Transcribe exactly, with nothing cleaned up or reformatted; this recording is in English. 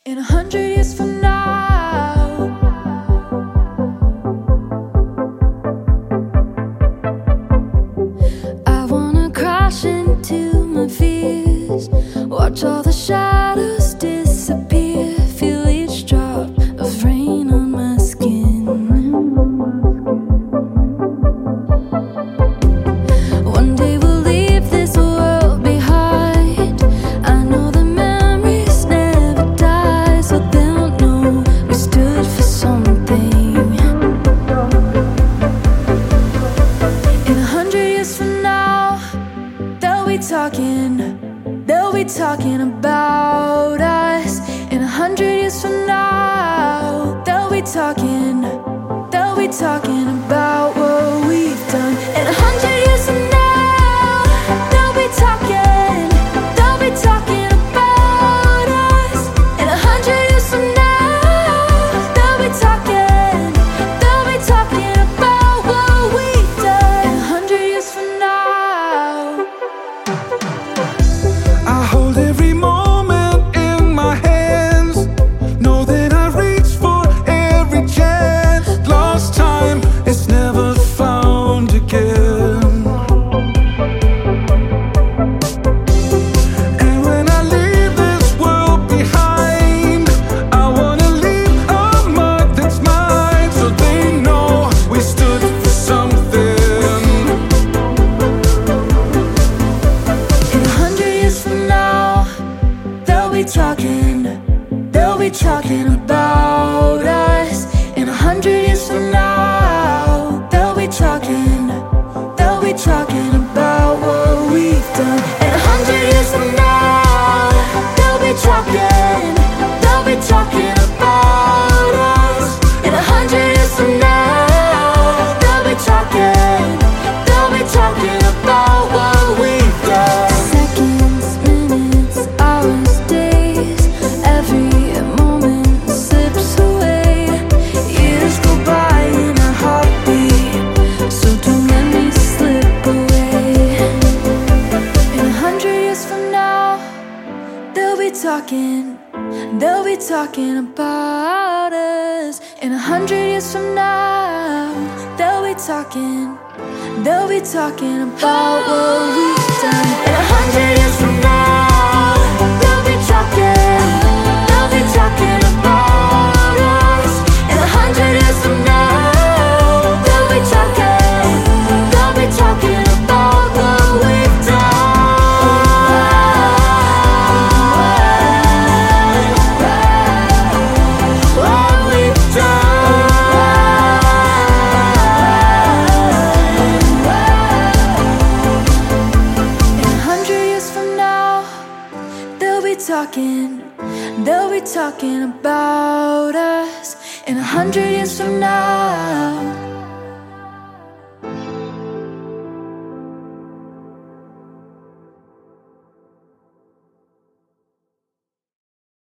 In a hundred years from now, I wanna crash into my fears, watch all the shadows disappear, feel each drop of rain on my skin. One day we'll leave this world behind. I know the memories never die, so they'll know we stood for something. In a hundred years from now, they'll be talking, they'll be talking about us. In a hundred years from now, they'll be talking, they'll be talking about what we've done. In a hundred years from now, they'll be talking, they'll be talking about us. In a hundred years from now, they'll be talking, they'll be talking about what we've done. In a hundred years from now, I hold every moment in my hands, know that I reach for every chance. Lost time is never found again. And when I leave this world behind, I wanna leave a mark that's mine, so they know we stood for something. in a hundred years from now, they'll be talking, they'll be talking about us. In a hundred years from now, they'll be talking, they'll be talking about what we've done. In a hundred years from now, they'll be talking, they'll be talking about us. In a hundred years from now, they'll be talking, they'll be talking about what we've done. Seconds, minutes, hours, days, every moment slips away. Years go by in a heartbeat, so don't let me slip away. In a hundred years from now, they'll be talking, they'll be talking about us. In a hundred years from now, they'll be talking, they'll be talking about what we've done. In a hundred years from now, they'll be talking, they'll be talking about us. In a hundred years from now, they'll be talking, they'll be talking about what we've done. What we've done. In a hundred years from now, they'll be talking, they'll be talking about us. In a hundred years from now.